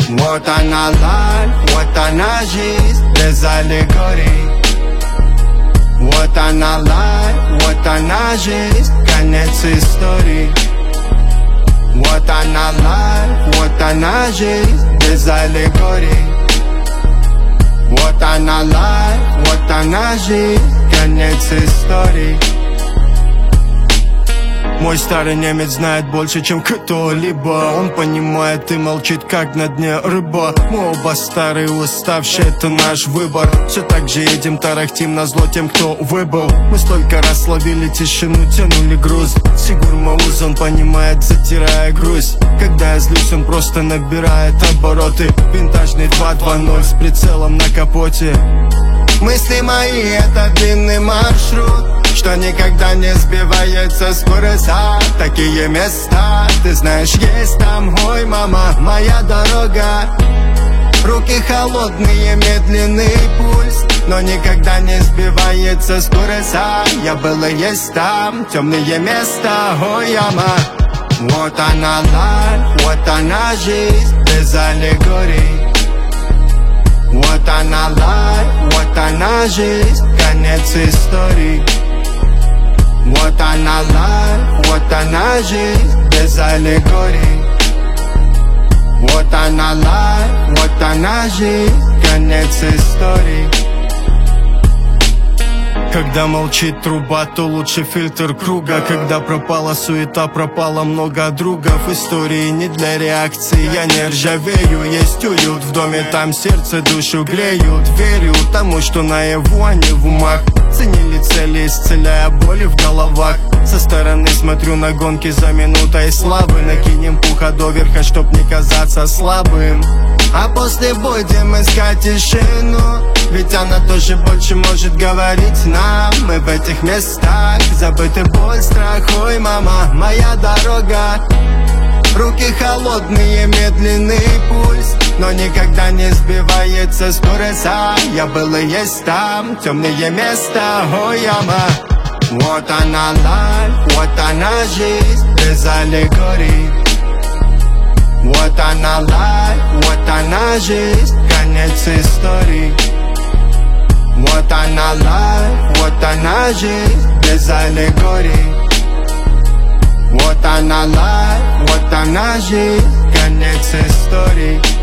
Вот она лайф, вот она жизнь без аллегорий. Вот она лайф, вот она жизнь, конец истории. Вот она лайф, вот она жизнь без аллегорий. Вот она лайф, вот она жизнь, конец истории. Мой старый немец знает больше, чем кто-либо. Он понимает и молчит, как на дне рыба. Мы оба старые, уставшие, это наш выбор. Все так же едем, тарахтим назло тем, кто выбыл. Мы столько раз ловили тишину, тянули груз. Сигур Мауз, он понимает, затирая грусть. Когда я злюсь, он просто набирает обороты. Винтажный 2.2.0 с прицелом на капоте. Мысли мои — это длинный маршрут, что никогда не сбивается с курса. Такие места, ты знаешь, есть там. Ой, мама, моя дорога. Руки холодные, медленный пульс, но никогда не сбивается с курса. Я был и есть там, темные места. Ой, яма. Вот она лайф, вот она жизнь без аллегорий. Вот она лайф, вот она жизнь, конец истории. Вот она лайф, вот она жизнь без аллегорий. Вот она лайф, вот она жизнь, конец истории. Когда молчит труба, то лучше фильтр круга. Когда пропала суета, пропало много другов. Истории не для реакции, я не ржавею. Есть уют в доме, там сердце, душу греют. Верю тому, что наяву, а не в умах. Ценили цели, исцеляя боли в головах. Со стороны смотрю на гонки за минутой славы. Накинем пуха до верха, чтоб не казаться слабым. А после будем искать тишину, ведь она тоже больше может говорить нам. Мы в этих местах, забыты боль, страх. Ой, мама, моя дорога. Руки холодные, медленный пульс, но никогда не сбивается с курса. Я был и есть там, темные места. Ой, яма. Вот она лайф, вот она жизнь без аллегорий. Вот она лайф, вот она жизнь, конец истории. Вот она лайф, вот она жизнь без аллегорий. Вот она лайф, вот она жизнь, конец истории.